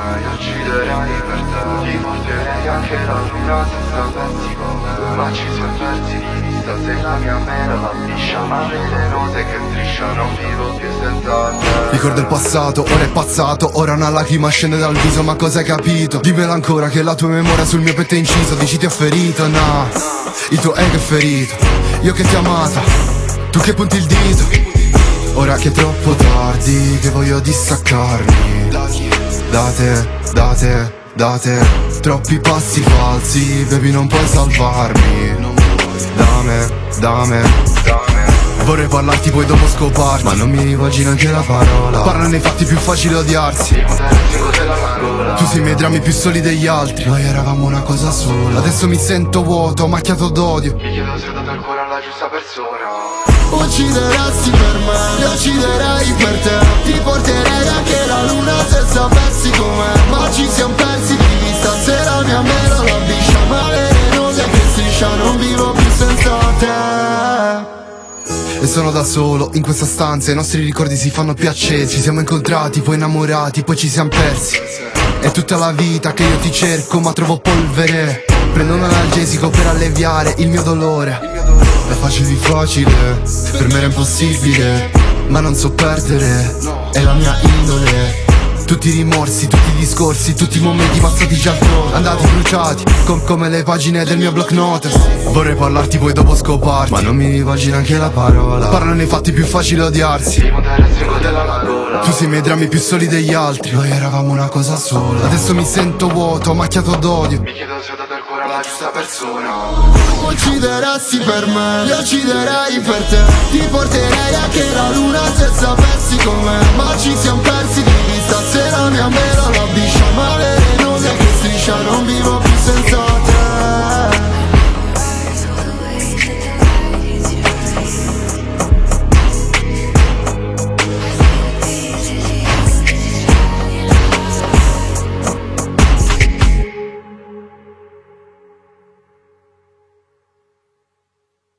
me, io ucciderei per te. Ti porterei anche la luna se sapessi com'è. Ma ci siamo persi di vista, sei la mia mera la liscia. Ma le rose che strisciano, non vivo più senza te. Ricordo il passato, ora è passato, ora una lacrima scende dal viso, ma cosa hai capito? Dimmelo ancora che la tua memoria sul mio petto è inciso. Dici ti ho ferito, no, il tuo ego è ferito. Io che ti ho amata, tu che punti il dito. Ora che è troppo tardi, che voglio distaccarmi da te, da te, da te. Troppi passi falsi, baby non puoi salvarmi. Da me, da me, da me. Vorrei parlarti poi dopo scoparti, ma non mi rivolgi neanche la parola. Parla nei fatti, più facile odiarsi. Tu sei i miei drammi più soli degli altri. Noi eravamo una cosa sola. Adesso mi sento vuoto, macchiato d'odio. Mi chiedo se ho dato il cuore alla giusta persona. Uccideresti per me, io ucciderei per te. Ti porterei anche la luna se sapessi com'è. Ma ci siamo persi di vista, se la mia mela la biscia. Ma le rose che striscia, non vivo più senza te. E sono da solo in questa stanza, i nostri ricordi si fanno più accesi. Ci siamo incontrati, poi innamorati, poi ci siamo persi. È tutta la vita che io ti cerco, ma trovo polvere. Prendo un analgesico per alleviare il mio dolore. È facile, per me era impossibile, ma non so perdere, è la mia indole. Tutti i rimorsi, tutti i discorsi, tutti i momenti passati già altrove, andati bruciati, come le pagine del mio block notes. Vorrei parlarti poi dopo scoparti, ma non mi rivolgi neanche la parola. Parla nei fatti, più facile odiarsi. Tu sei i miei drammi più soli degli altri. Noi eravamo una cosa sola. Adesso mi sento vuoto, macchiato d'odio. Mi chiedo se ho dato il cuore alla giusta persona. Uccideresti per me, io ucciderei per te. Ti porterei anche la luna se sapessi com'è. Ma ci siamo